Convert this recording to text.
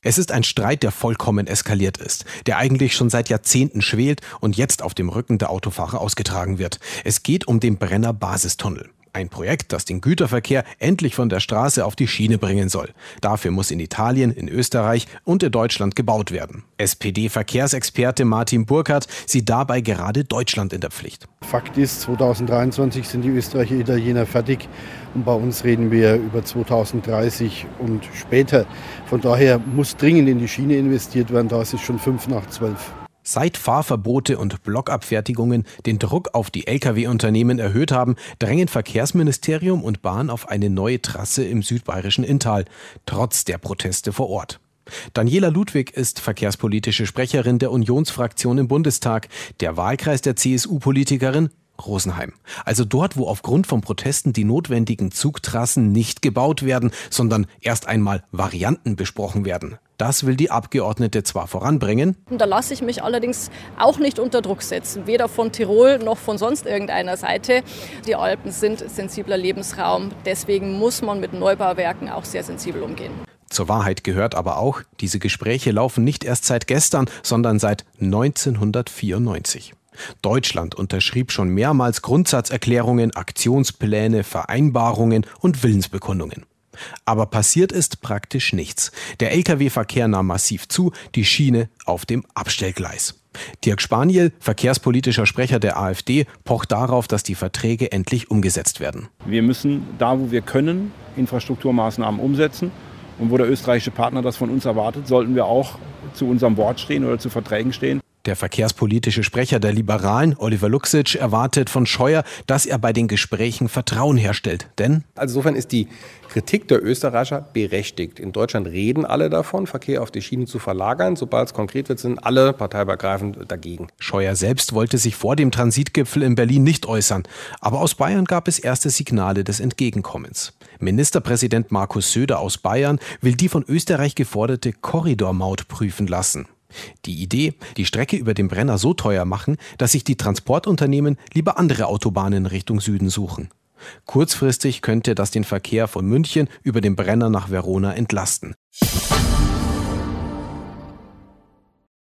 Es ist ein Streit, der vollkommen eskaliert ist, der eigentlich schon seit Jahrzehnten schwelt und jetzt auf dem Rücken der Autofahrer ausgetragen wird. Es geht um den Brenner Basistunnel. Ein Projekt, das den Güterverkehr endlich von der Straße auf die Schiene bringen soll. Dafür muss in Italien, in Österreich und in Deutschland gebaut werden. SPD-Verkehrsexperte Martin Burkhardt sieht dabei gerade Deutschland in der Pflicht. Fakt ist, 2023 sind die Österreicher, Italiener fertig und bei uns reden wir über 2030 und später. Von daher muss dringend in die Schiene investiert werden, da ist es schon 11:55. Seit Fahrverbote und Blockabfertigungen den Druck auf die Lkw-Unternehmen erhöht haben, drängen Verkehrsministerium und Bahn auf eine neue Trasse im südbayerischen Inntal, trotz der Proteste vor Ort. Daniela Ludwig ist verkehrspolitische Sprecherin der Unionsfraktion im Bundestag, der Wahlkreis der CSU-Politikerin Rosenheim. Also dort, wo aufgrund von Protesten die notwendigen Zugtrassen nicht gebaut werden, sondern erst einmal Varianten besprochen werden. Das will die Abgeordnete zwar voranbringen. Da lasse ich mich allerdings auch nicht unter Druck setzen, weder von Tirol noch von sonst irgendeiner Seite. Die Alpen sind sensibler Lebensraum, deswegen muss man mit Neubauwerken auch sehr sensibel umgehen. Zur Wahrheit gehört aber auch, diese Gespräche laufen nicht erst seit gestern, sondern seit 1994. Deutschland unterschrieb schon mehrmals Grundsatzerklärungen, Aktionspläne, Vereinbarungen und Willensbekundungen. Aber passiert ist praktisch nichts. Der Lkw-Verkehr nahm massiv zu, die Schiene auf dem Abstellgleis. Dirk Spaniel, verkehrspolitischer Sprecher der AfD, pocht darauf, dass die Verträge endlich umgesetzt werden. Wir müssen da, wo wir können, Infrastrukturmaßnahmen umsetzen. Und wo der österreichische Partner das von uns erwartet, sollten wir auch zu unserem Wort stehen oder zu Verträgen stehen. Der verkehrspolitische Sprecher der Liberalen, Oliver Luksic, erwartet von Scheuer, dass er bei den Gesprächen Vertrauen herstellt. Denn also insofern ist die Kritik der Österreicher berechtigt. In Deutschland reden alle davon, Verkehr auf die Schiene zu verlagern. Sobald es konkret wird, sind alle parteiübergreifend dagegen. Scheuer selbst wollte sich vor dem Transitgipfel in Berlin nicht äußern. Aber aus Bayern gab es erste Signale des Entgegenkommens. Ministerpräsident Markus Söder aus Bayern will die von Österreich geforderte Korridormaut prüfen lassen. Die Idee, die Strecke über den Brenner so teuer machen, dass sich die Transportunternehmen lieber andere Autobahnen Richtung Süden suchen. Kurzfristig könnte das den Verkehr von München über den Brenner nach Verona entlasten.